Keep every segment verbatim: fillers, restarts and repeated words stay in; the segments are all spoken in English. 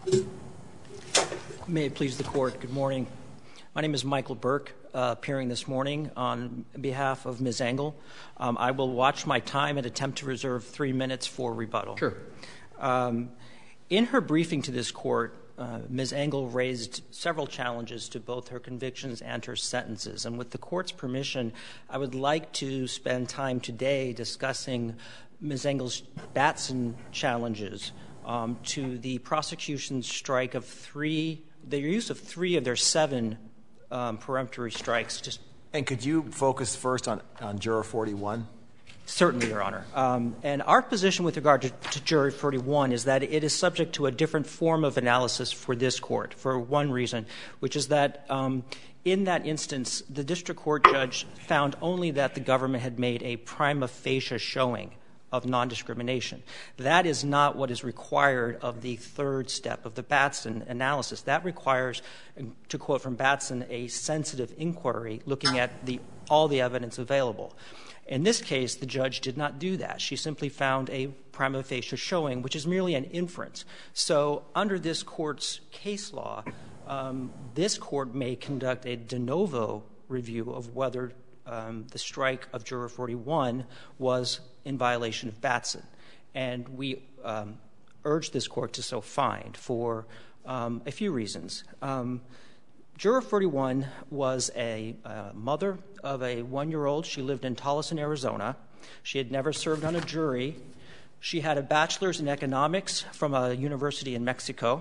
May it please the Court, good morning. My name is Michael Burke, uh, appearing this morning on behalf of Miz Engel. Um, I will watch my time and attempt to reserve three minutes for rebuttal. Sure. Um, in her briefing to this Court, uh, Miz Engel raised several challenges to both her convictions and her sentences. And with the Court's permission, I would like to spend time today discussing Miz Engel's Batson challenges um, to the prosecution's strike of three, the use of three of their seven um, peremptory strikes. Just and could you focus first on, on Juror forty-one? Certainly, Your Honor. Um, and our position with regard to, to Juror forty-one is that it is subject to a different form of analysis for this Court, for one reason, which is that um, in that instance, the district court judge found only that the government had made a prima facie showing of nondiscrimination. That is not what is required of the third step of the Batson analysis. That requires, to quote from Batson, a sensitive inquiry looking at the, all the evidence available. In this case, the judge did not do that. She simply found a prima facie showing, which is merely an inference. So under this Court's case law, um, this Court may conduct a de novo review of whether um, the strike of Juror forty-one was in violation of Batson. And we um, urge this Court to so find for um, a few reasons. Um, Juror forty-one was a uh, mother of a one-year-old. She lived in Tolleson, Arizona. She had never served on a jury. She had a bachelor's in economics from a university in Mexico.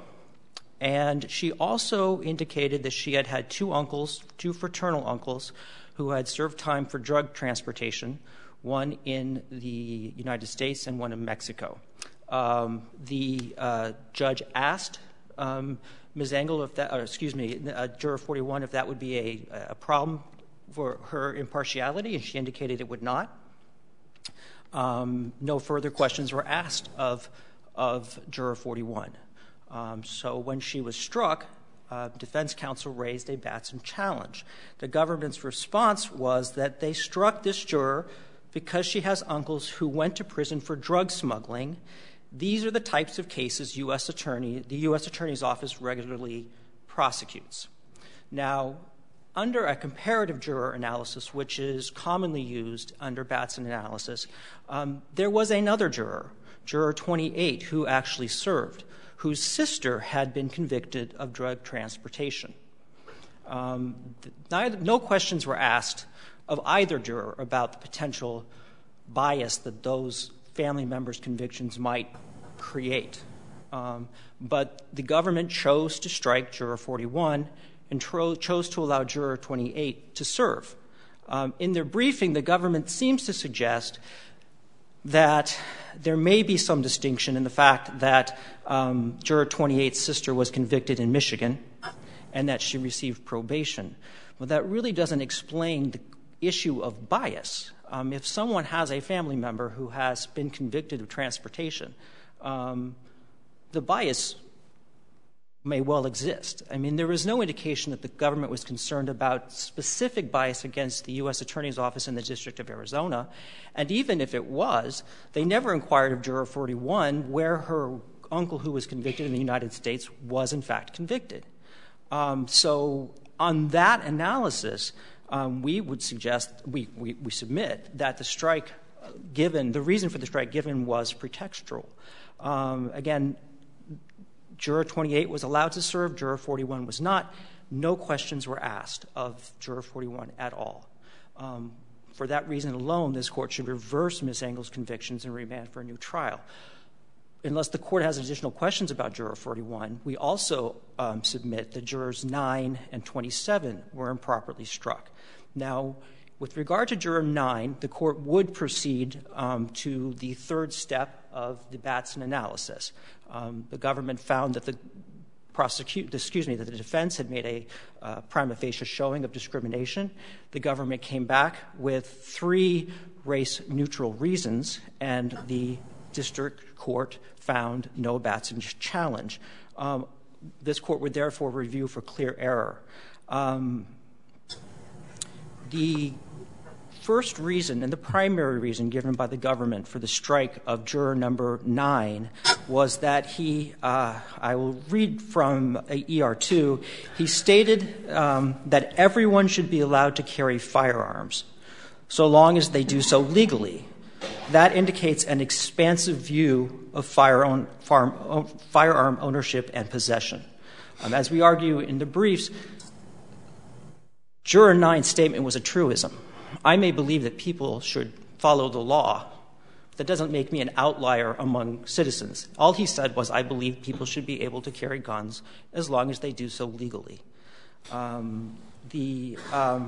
And she also indicated that she had had two uncles, two fraternal uncles, who had served time for drug transportation, one in the United States and one in Mexico. Um, the uh, judge asked um, Miz Engel, if that, or excuse me, uh, Juror forty-one, if that would be a, a problem for her impartiality, and she indicated it would not. Um, no further questions were asked of, of Juror forty-one. Um, so when she was struck, uh, defense counsel raised a Batson challenge. The government's response was that they struck this juror because she has uncles who went to prison for drug smuggling. These are the types of cases U S Attorney, the U S Attorney's Office regularly prosecutes. Now, under a comparative juror analysis, which is commonly used under Batson analysis, um, there was another juror, Juror twenty-eight, who actually served, whose sister had been convicted of drug transportation. Um, neither, no questions were asked of either juror about the potential bias that those family members' convictions might create. Um, but the government chose to strike Juror forty-one and tro- chose to allow Juror twenty-eight to serve. Um, in their briefing, the government seems to suggest that there may be some distinction in the fact that um, Juror twenty-eight's sister was convicted in Michigan and that she received probation. But that really doesn't explain the issue of bias. Um, if someone has a family member who has been convicted of transportation, um, the bias may well exist. I mean, there was no indication that the government was concerned about specific bias against the U S Attorney's Office in the District of Arizona. And even if it was, they never inquired of Juror forty-one where her uncle who was convicted in the United States was in fact convicted. Um, so on that analysis, um, we would suggest, we, we, we submit that the strike given, the reason for the strike given was pretextual. Um, again, Juror twenty-eight was allowed to serve, Juror forty-one was not. No questions were asked of Juror forty-one at all. Um, for that reason alone, this Court should reverse Miz Engel's convictions and remand for a new trial. Unless the Court has additional questions about Juror forty-one, we also um, submit that Jurors nine and twenty-seven were improperly struck. Now, with regard to Juror nine, the Court would proceed um, to the third step of the Batson analysis. Um, the government found that the prosecute, excuse me, that the defense had made a uh, prima facie showing of discrimination. The government came back with three race-neutral reasons, and the district court found no Batson challenge. Um, this Court would therefore review for clear error. Um, the first reason and the primary reason given by the government for the strike of juror number nine was that he, uh, I will read from E R two, he stated um, that everyone should be allowed to carry firearms so long as they do so legally. That indicates an expansive view of firearm, farm, firearm ownership and possession. Um, as we argue in the briefs, Juror nine's statement was a truism. I may believe that people should follow the law. That doesn't make me an outlier among citizens. All he said was, I believe people should be able to carry guns as long as they do so legally. Um, the, um,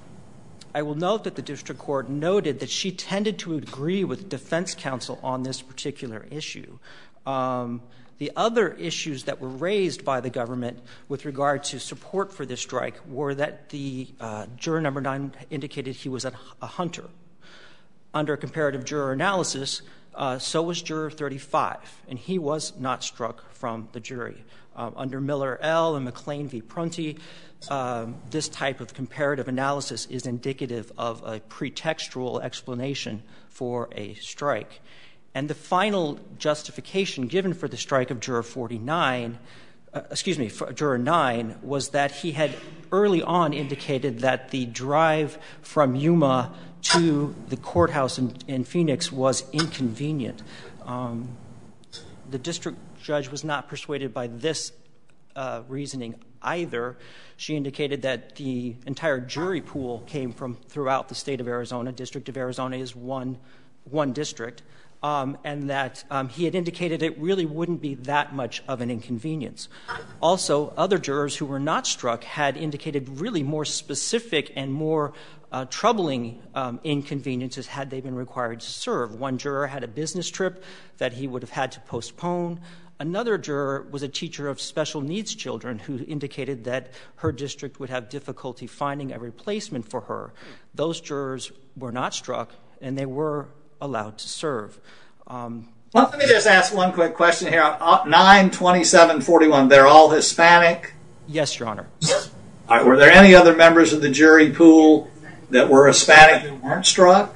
I will note that the district court noted that she tended to agree with defense counsel on this particular issue. Um, the other issues that were raised by the government with regard to support for this strike were that the uh, juror number nine indicated he was a, a hunter. Under comparative juror analysis, uh, so was juror thirty-five, and he was not struck from the jury. Uh, under Miller L. and McLean v. Prunty, um, this type of comparative analysis is indicative of a pretextual explanation for a strike. And the final justification given for the strike of juror forty-nine, uh, excuse me, for juror nine, was that he had early on indicated that the drive from Yuma to the courthouse in, in Phoenix was inconvenient. Um, the district judge was not persuaded by this uh, reasoning either. She indicated that the entire jury pool came from throughout the state of Arizona. District of Arizona is one, one district. Um, and that um, he had indicated it really wouldn't be that much of an inconvenience. Also, other jurors who were not struck had indicated really more specific and more uh, troubling um, inconveniences had they been required to serve. One juror had a business trip that he would have had to postpone. Another juror was a teacher of special needs children who indicated that her district would have difficulty finding a replacement for her. Those jurors were not struck, and they were allowed to serve. Um, well, let me just ask one quick question here. nine, twenty-seven, forty-one, they're all Hispanic? Yes, Your Honor. All right, were there any other members of the jury pool that were Hispanic that weren't struck?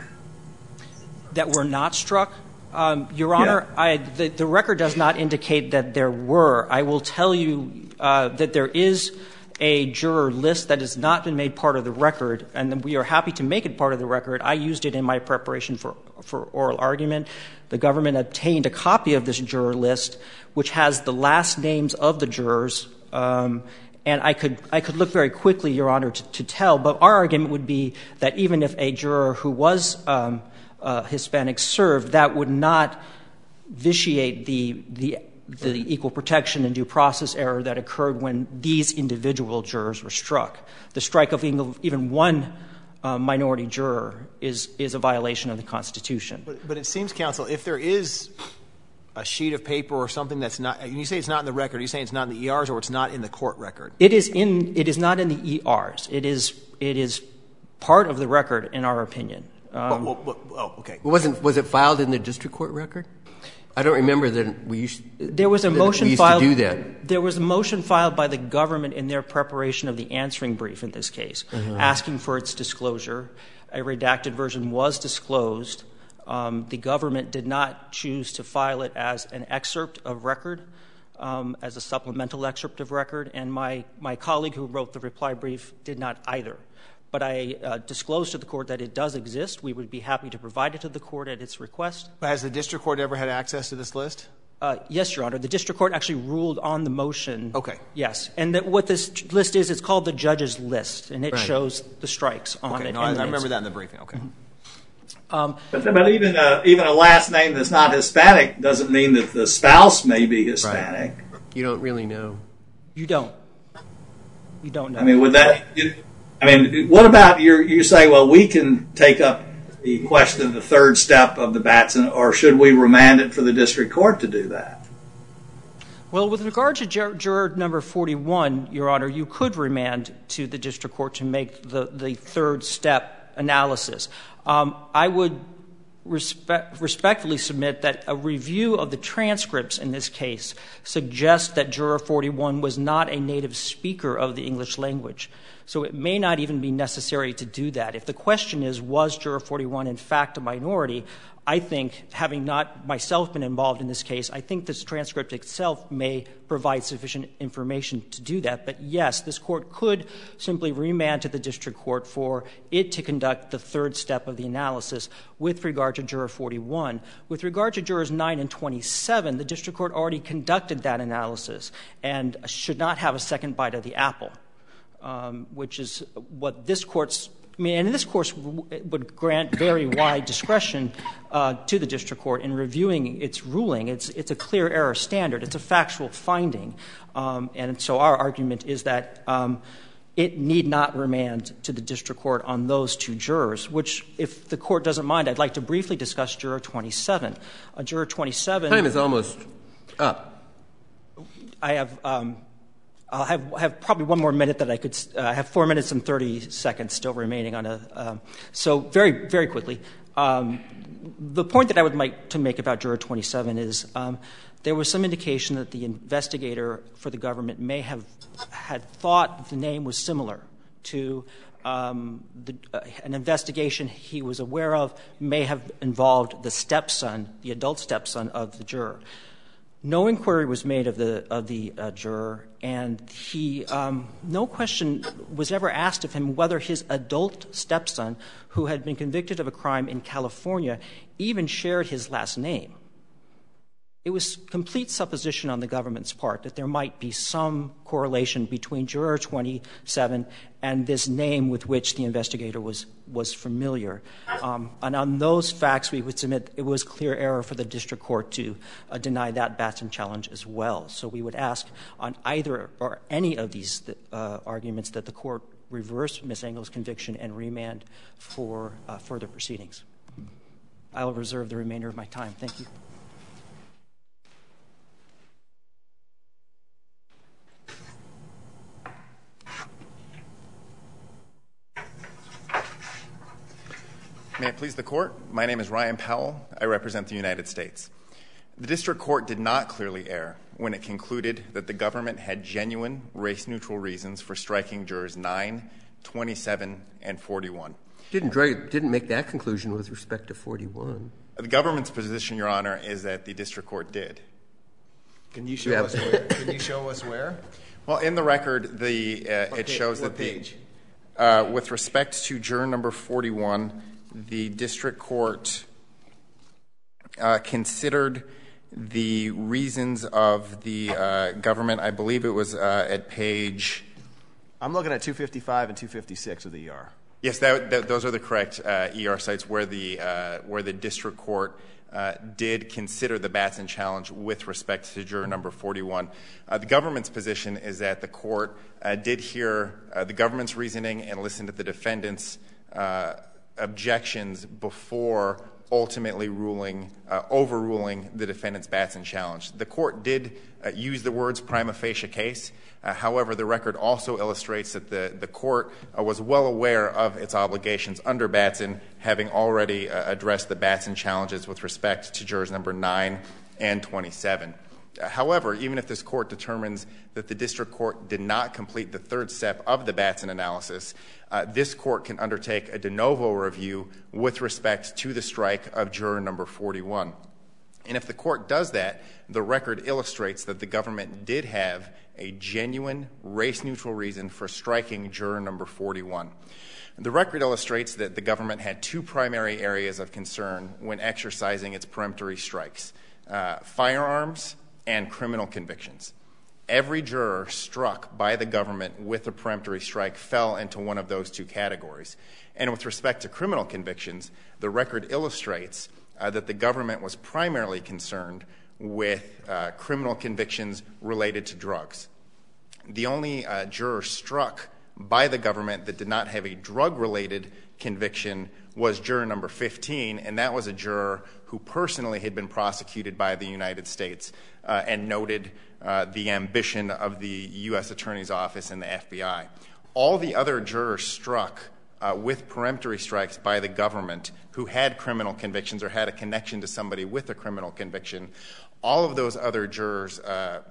That were not struck? Um, Your Honor, yeah. I, the, the record does not indicate that there were. I will tell you uh, that there is a juror list that has not been made part of the record, and we are happy to make it part of the record. I used it in my preparation for, for oral argument. The government obtained a copy of this juror list, which has the last names of the jurors, um, and I could I could look very quickly, Your Honor, to, to tell, but our argument would be that even if a juror who was um, uh, Hispanic served, that would not vitiate the the the equal protection and due process error that occurred when these individual jurors were struck. The strike of even one uh, minority juror is is a violation of the Constitution. But, but it seems, counsel, if there is a sheet of paper or something that's not, and you say it's not in the record, are you saying it's not in the E Rs or it's not in the court record? It is in. It is not in the E Rs. It is. It is part of the record, in our opinion. Um, oh, oh, oh, okay. Well, wasn't was it filed in the district court record? I don't remember that we used. There was a motion we used filed. To do that. There was a motion filed by the government in their preparation of the answering brief in this case, uh-huh. asking for its disclosure. A redacted version was disclosed. Um, the government did not choose to file it as an excerpt of record, um, as a supplemental excerpt of record, and my my colleague who wrote the reply brief did not either. But I uh, disclosed to the court that it does exist. We would be happy to provide it to the court at its request. But has the district court ever had access to this list? Uh, yes, Your Honor. The district court actually ruled on the motion. Okay. Yes. And that what this list is, it's called the judge's list, and it right. shows the strikes on okay. it. No, I, I remember that in the briefing. Okay. Mm-hmm. Um, but, but even uh, even a last name that's not Hispanic doesn't mean that the spouse may be Hispanic. Right. You don't really know. You don't. You don't know. I mean, would that... You, I mean, what about your, you say, well, we can take up the question of the third step of the Batson, or should we remand it for the district court to do that? Well, with regard to juror, juror number forty-one, Your Honor, you could remand to the district court to make the, the third step analysis. Um, I would respect, respectfully submit that a review of the transcripts in this case suggests that juror forty-one was not a native speaker of the English language. So it may not even be necessary to do that. If the question is, was juror forty-one in fact a minority, I think, having not myself been involved in this case, I think this transcript itself may provide sufficient information to do that. But, yes, this Court could simply remand to the district court for it to conduct the third step of the analysis with regard to Juror forty-one. With regard to Jurors nine and twenty-seven, the district court already conducted that analysis and should not have a second bite of the apple, um, which is what this Court's I mean, and this course would grant very wide discretion uh, to the district court in reviewing its ruling. It's, it's a clear error standard. It's a factual finding. Um, and so our argument is that um, it need not remand to the district court on those two jurors, which, if the Court doesn't mind, I'd like to briefly discuss Juror twenty-seven. Uh, Juror twenty-seven. Time is almost up. I have um, I'll have, have probably one more minute that I could uh, – I have four minutes and thirty seconds still remaining on a um, – so very, very quickly. Um, the point that I would like to make about Juror twenty-seven is um, there was some indication that the investigator for the government may have had thought that the name was similar to um, the, uh, an investigation he was aware of may have involved the stepson, the adult stepson of the juror. No inquiry was made of the of the uh, juror, and he um, no question was ever asked of him whether his adult stepson, who had been convicted of a crime in California, even shared his last name. It was complete supposition on the government's part that there might be some correlation between Juror twenty-seven and this name with which the investigator was was familiar. Um, and on those facts, we would submit it was clear error for the district court to uh, deny that Batson challenge as well. So we would ask on either or any of these uh, arguments that the Court reverse Miz Engel's conviction and remand for uh, further proceedings. I will reserve the remainder of my time. Thank you. May it please the Court. My name is Ryan Powell. I represent the United States. The district court did not clearly err when it concluded that the government had genuine race-neutral reasons for striking jurors nine, twenty-seven, and forty-one. Didn't didn't make that conclusion with respect to forty-one. The government's position, Your Honor, is that the district court did. Can you show yeah. us where? Can you show us where? Well, in the record, the uh, it page, shows what that the page? Uh, with respect to juror number forty-one, the district court uh, considered the reasons of the uh, government. I believe it was uh, at page. I'm looking at two fifty-five and two fifty-six of the E R. Yes, that, that, those are the correct uh, E R sites where the uh, where the district court uh, did consider the Batson challenge with respect to juror number forty-one. Uh, the government's position is that the court uh, did hear uh, the government's reasoning and listened to the defendant's uh, objections before ultimately ruling, uh, overruling the defendant's Batson challenge. The court did uh, use the words prima facie case. Uh, however, the record also illustrates that the, the court uh, was well aware of its obligations under Batson, having already uh, addressed the Batson challenges with respect to jurors number nine and twenty-seven. Uh, however, even if this court determines that the district court did not complete the third step of the Batson analysis, uh, this court can undertake a de novo review with respect to the strike of juror number forty-one. And if the court does that, the record illustrates that the government did have a genuine race-neutral reason for striking juror number forty-one. The record illustrates that the government had two primary areas of concern when exercising its peremptory strikes, uh, firearms and criminal convictions. Every juror struck by the government with a peremptory strike fell into one of those two categories. And with respect to criminal convictions, the record illustrates uh, that the government was primarily concerned with uh, criminal convictions related to drugs. The only uh, juror struck by the government that did not have a drug-related conviction was juror number fifteen, and that was a juror who personally had been prosecuted by the United States uh, and noted uh, the ambition of the U S Attorney's Office and the F B I. All the other jurors struck uh, with peremptory strikes by the government who had criminal convictions or had a connection to somebody with a criminal conviction, all of those other jurors uh,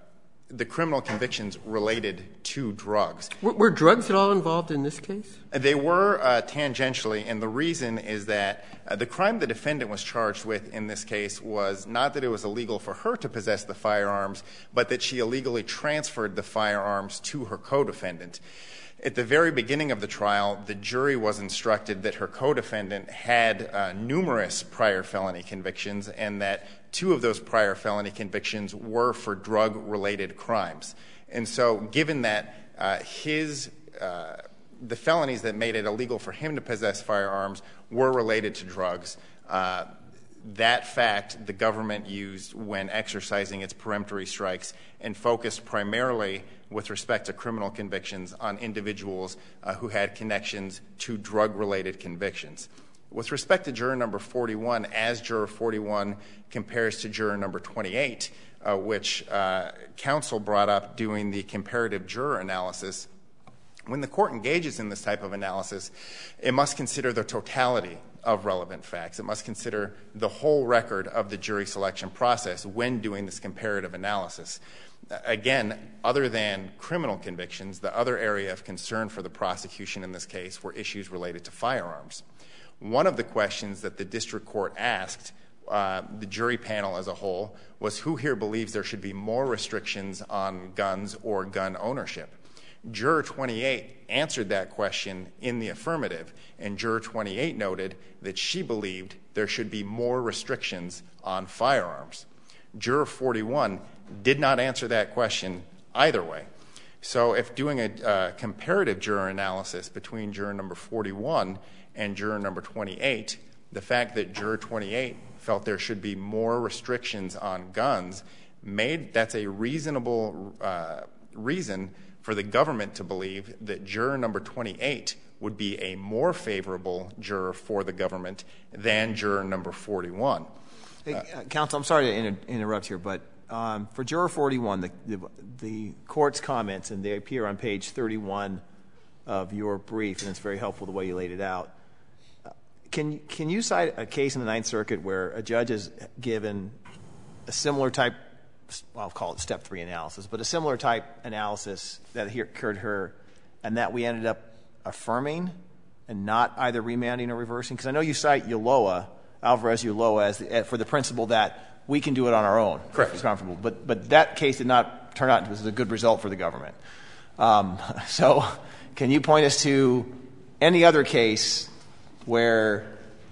the criminal convictions related to drugs. Were, were drugs at all involved in this case? They were uh, tangentially, and the reason is that uh, the crime the defendant was charged with in this case was not that it was illegal for her to possess the firearms, but that she illegally transferred the firearms to her co-defendant. At the very beginning of the trial, the jury was instructed that her co-defendant had uh, numerous prior felony convictions and that two of those prior felony convictions were for drug-related crimes. And so given that uh, his uh, the felonies that made it illegal for him to possess firearms were related to drugs, uh, that fact the government used when exercising its peremptory strikes and focused primarily with respect to criminal convictions on individuals uh, who had connections to drug-related convictions. With respect to juror number forty-one, as juror forty-one compares to juror number twenty-eight, uh, which uh, counsel brought up doing the comparative juror analysis, when the court engages in this type of analysis, it must consider the totality of relevant facts. It must consider the whole record of the jury selection process when doing this comparative analysis. Again, other than criminal convictions, the other area of concern for the prosecution in this case were issues related to firearms. One of the questions that the district court asked uh, the jury panel as a whole was who here believes there should be more restrictions on guns or gun ownership. Juror twenty-eight answered that question in the affirmative, and juror twenty-eight noted that she believed there should be more restrictions on firearms. Juror forty-one did not answer that question either way. So if doing a uh, comparative juror analysis between juror number forty-one and juror number twenty-eight, the fact that juror twenty-eight felt there should be more restrictions on guns made that's a reasonable uh, reason for the government to believe that juror number twenty-eight would be a more favorable juror for the government than juror number forty-one. Hey, uh, counsel, I'm sorry to inter- interrupt here, but um, for juror forty-one, the, the, the court's comments, and they appear on page thirty-one of your brief, and it's very helpful the way you laid it out. Uh, can, can you cite a case in the Ninth Circuit where a judge has given a similar type, well, I'll call it step three analysis, but a similar type analysis that here occurred to her, and that we ended up affirming and not either remanding or reversing? Because I know you cite Ulloa, Alvarez Ulloa, as the, for the principle that we can do it on our own. Correct. If it's comfortable. But, but that case did not turn out to be a good result for the government. Um, so can you point us to any other case where,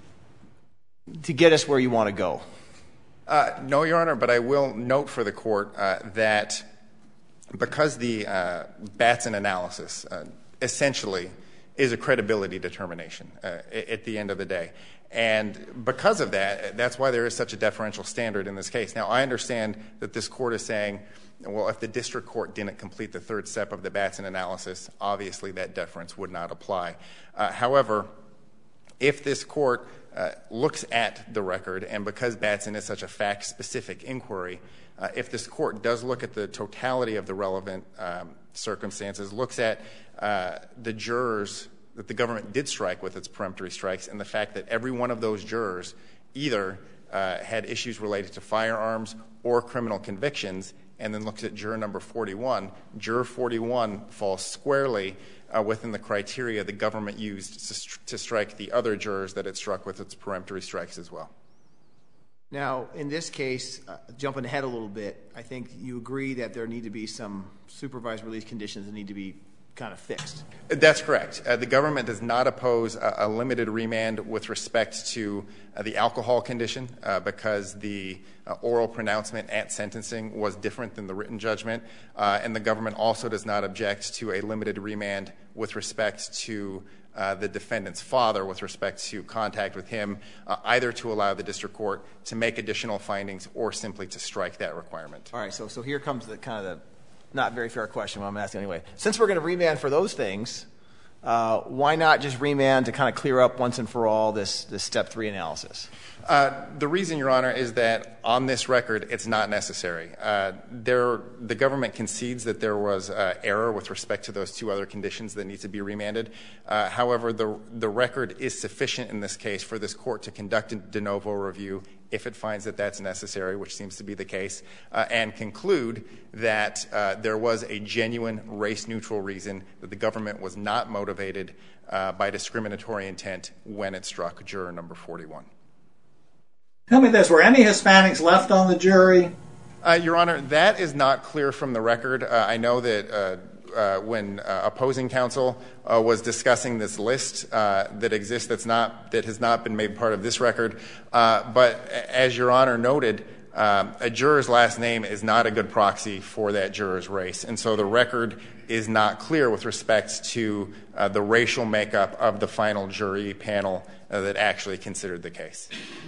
to get us where you want to go? Uh, no, Your Honor, but I will note for the court uh, that because the uh, Batson analysis uh, essentially is a credibility determination uh, at the end of the day, and because of that, that's why there is such a deferential standard in this case. Now, I understand that this court is saying, well, if the district court didn't complete the third step of the Batson analysis, obviously that deference would not apply. Uh, however, if this court uh, looks at the record, and because Batson is such a fact-specific inquiry, uh, if this court does look at the totality of the relevant um, circumstances, looks at uh, the jurors that the government did strike with its peremptory strikes, and the fact that every one of those jurors either uh, had issues related to firearms or criminal convictions, and then looks at juror number forty-one, juror forty-one falls squarely uh, within the criteria the government used to, st- to strike the other jurors that it struck with its peremptory strikes as well. Now, in this case, uh, jumping ahead a little bit, I think you agree that there need to be some supervised release conditions that need to be kind of fixed. That's correct. Uh, the government does not oppose a, a limited remand with respect to uh, the alcohol condition uh, because the uh, oral pronouncement at sentencing was different than the written judgment, uh, and the government also does not object to a limited remand with respect to uh, the defendant's father with respect to contact with him, uh, either to allow the district court to make additional findings or simply to strike that requirement. All right, so so here comes the kind of the not very fair question, but I'm asking anyway. Since we're going to remand for those things, uh, why not just remand to kind of clear up once and for all this, this step three analysis? Uh, the reason, Your Honor, is that on this record, it's not necessary. Uh, there, the government concedes that there was uh, error with respect to those two other conditions that need to be remanded. Uh, however, the, the record is sufficient in this case for this court to conduct a de novo review if it finds that that's necessary, which seems to be the case, uh, and conclude that uh, there was a genuine race-neutral reason that the government was not motivated uh, by discriminatory intent when it struck juror number forty-one. Tell me this, were any Hispanics left on the jury? Uh, Your Honor, that is not clear from the record. Uh, I know that uh, uh, when uh, opposing counsel uh, was discussing this list uh, that exists that's not, that has not been made part of this record, uh, but as Your Honor noted, um, a juror's last name is not a good proxy for that juror's race, and so the record is not clear with respect to uh, the racial makeup of the final jury panel uh, that actually considered the case.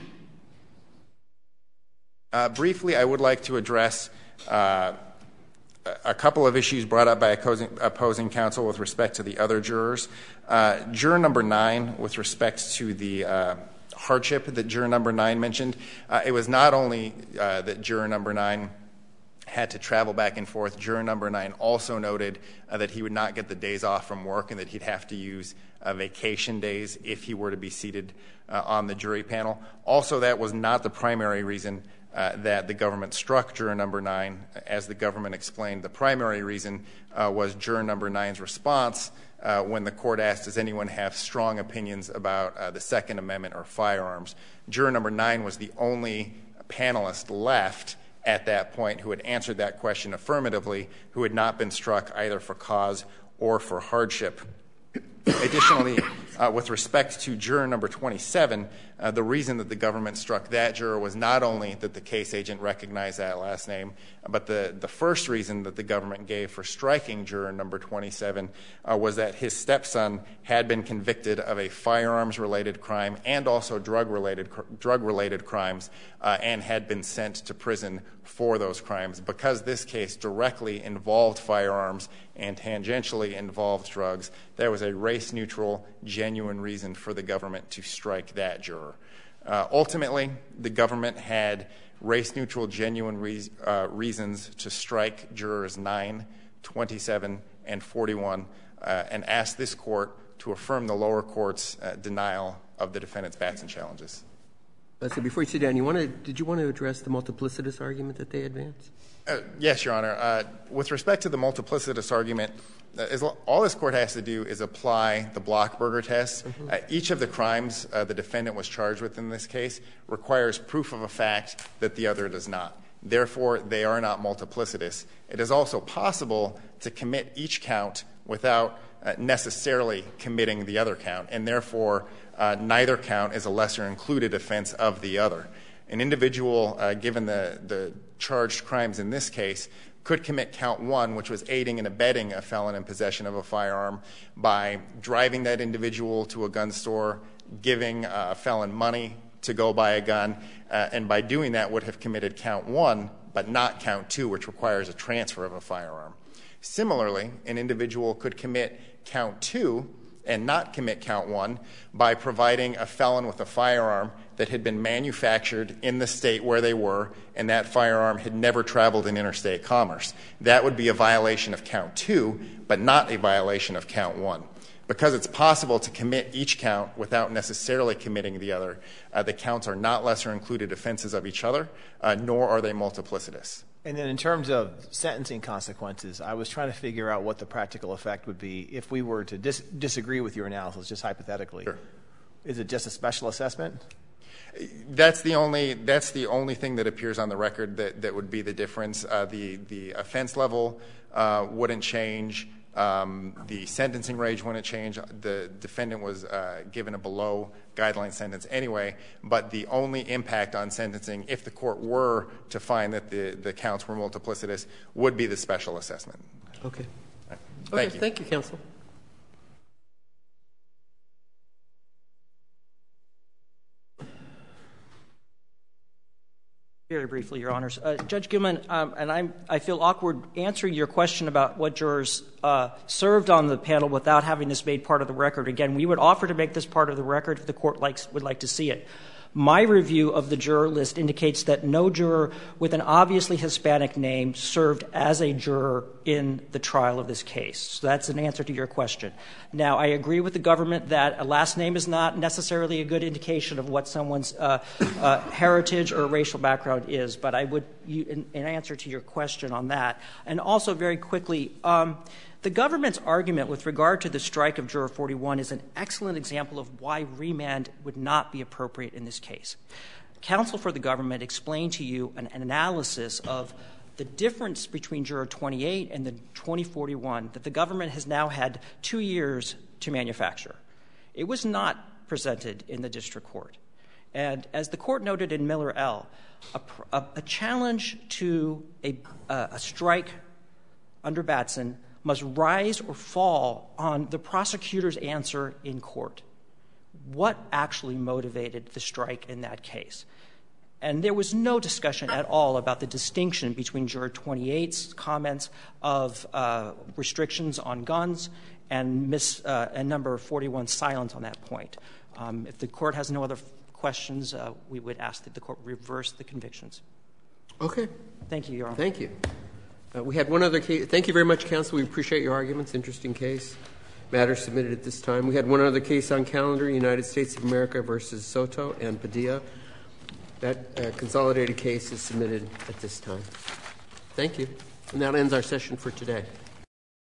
Uh, briefly, I would like to address uh, a couple of issues brought up by opposing, opposing counsel with respect to the other jurors. Uh, juror number nine, with respect to the uh, hardship that juror number nine mentioned, uh, it was not only uh, that juror number nine had to travel back and forth. Juror number nine also noted uh, that he would not get the days off from work and that he'd have to use uh, vacation days if he were to be seated uh, on the jury panel. Also, that was not the primary reason Uh, that the government struck juror number nine. As the government explained, the primary reason uh, was juror number nine's response uh, when the court asked, does anyone have strong opinions about uh, the Second Amendment or firearms? Juror number nine was the only panelist left at that point who had answered that question affirmatively, who had not been struck either for cause or for hardship. Additionally, uh, with respect to juror number twenty-seven, uh, the reason that the government struck that juror was not only that the case agent recognized that last name, but the, the first reason that the government gave for striking juror number twenty-seven uh, was that his stepson had been convicted of a firearms-related crime and also drug-related drug-related crimes uh, and had been sent to prison for those crimes. Because this case directly involved firearms and tangentially involved drugs, there was a race-neutral, genuine reason for the government to strike that juror. Uh, ultimately, the government had race-neutral, genuine re- uh, reasons to strike jurors nine, twenty-seven, and forty-one, uh, and asked this court to affirm the lower court's uh, denial of the defendant's Batson challenges. So before you sit down, you want to, did you want to address the multiplicitous argument that they advanced? Uh, yes, Your Honor. Uh, with respect to the multiplicitous argument, uh, as lo- all this court has to do is apply the Blockberger test. Mm-hmm. Uh, each of the crimes uh, the defendant was charged with in this case requires proof of a fact that the other does not. Therefore, they are not multiplicitous. It is also possible to commit each count without uh, necessarily committing the other count, and therefore uh, neither count is a lesser included offense of the other. An individual, uh, given the, the charged crimes in this case, could commit count one, which was aiding and abetting a felon in possession of a firearm, by driving that individual to a gun store, giving uh, a felon money to go buy a gun, uh, and by doing that would have committed count one, but not count two, which requires a transfer of a firearm. Similarly, an individual could commit count two and not commit count one by providing a felon with a firearm that had been manufactured in the state where they were, and that firearm had never traveled in interstate commerce. That would be a violation of count two, but not a violation of count one. Because it's possible to commit each count without necessarily committing the other, uh, the counts are not lesser included offenses of each other, uh, nor are they multiplicitous. And then in terms of sentencing consequences, I was trying to figure out what the practical effect would be if we were to dis- disagree with your analysis, just hypothetically. Sure. Is it just a special assessment? That's the only that's the only thing that appears on the record that, that would be the difference. Uh, the the offense level uh, wouldn't change. Um, the sentencing range wouldn't change. The defendant was uh, given a below guideline sentence anyway, but the only impact on sentencing, if the court were to find that the, the counts were multiplicitous, would be the special assessment. Okay. Right. Okay, Thank you. Thank you, counsel. Very briefly, Your Honors. Uh, Judge Gilman, um, and I'm, I feel awkward answering your question about what jurors uh, served on the panel without having this made part of the record. Again, we would offer to make this part of the record if the court likes, would like to see it. My review of the juror list indicates that no juror with an obviously Hispanic name served as a juror in the trial of this case. So that's an answer to your question. Now, I agree with the government that a last name is not necessarily a good indication of what someone's uh, uh, heritage or racial background is, but I would, you, in, in answer to your question on that. And also, very quickly, um, the government's argument with regard to the strike of Juror forty-one is an excellent example of why remand would not be appropriate in this case. Counsel for the government explained to you an, an analysis of the difference between Juror twenty-eight and the twenty forty-one that the government has now had two years to manufacture. It was not presented in the district court. And as the court noted in Miller L., a, a, a challenge to a, a, a strike under Batson must rise or fall on the prosecutor's answer in court. What actually motivated the strike in that case? And there was no discussion at all about the distinction between Juror twenty-eight's comments of uh, restrictions on guns and, miss, uh, and number forty-one's silence on that point. Um, if the court has no other questions, uh, we would ask that the court reverse the convictions. Okay. Thank you, Your Honor. Thank you. Uh, we had one other case. Thank you very much, counsel. We appreciate your arguments. Interesting case. Matter submitted at this time. We had one other case on calendar, United States of America versus Soto and Padilla. That uh, consolidated case is submitted at this time. Thank you. And that ends our session for today.